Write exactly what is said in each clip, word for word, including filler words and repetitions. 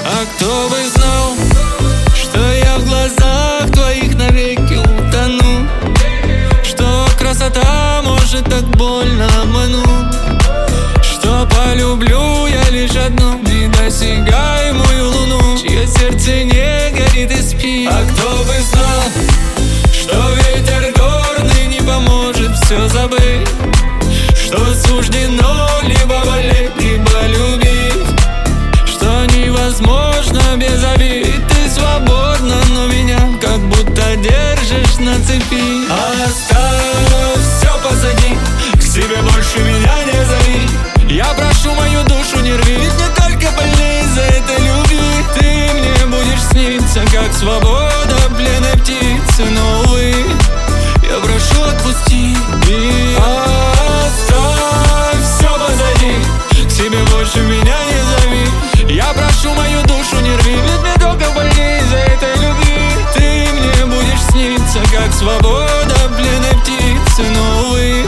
А кто бы знал, что я в глазах твоих навеки утону, что красота может так больно обмануть, что полюблю я лишь одну недосягаемую луну, чье сердце не горит и спит. А кто бы знал, что ветер горный не поможет все забыть, что суждено либо болеть, либо любить, что невозможно без обид. Ты свободна, но меня как будто держишь на цепи. Оставь все позади, к себе больше меня не зови. Я прошу мою душу, не рви, ведь мне только больнее из-за этой любви. Ты мне будешь сниться, как свобода пленной птицы, но, увы, я прошу, отпусти и оставь все позади, к себе больше меня не зови. Я прошу мою душу, не рви, ведь мне только больнее из-за этой любви. Ты мне будешь сниться, как свобода пленной птицы, но, увы.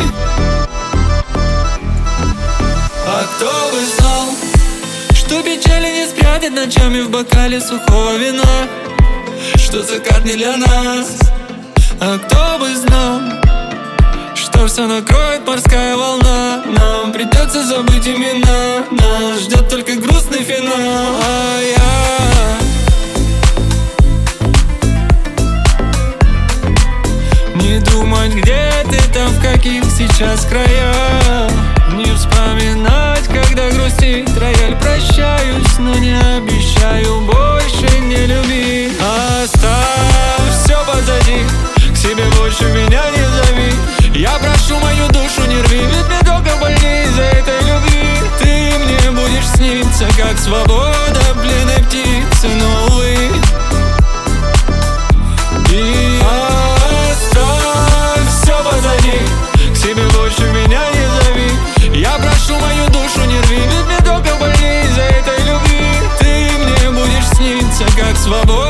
А кто бы знал, что печали не спрятать ночами в бокале сухого вина, что закат не для нас. А кто бы знал, что все накроет морская волна, нам придется забыть имена, нас ждет только грустный финал. А я не думать, где ты там, в каких сейчас краях, не вспоминать, когда грустит рояль. Прощаюсь, но не обещаю больше не любить. Оставь все позади, к себе больше меня не зови. Я прошу мою душу, не рви, ведь мне только больнее из-за этой любви. Ты мне будешь сниться, как свобода пленной птицы, но, увы. И оставь все позади, к себе больше меня не зови. Я прошу мою душу, не рви, ведь мне только больнее из-за этой любви. Ты мне будешь сниться, как свобода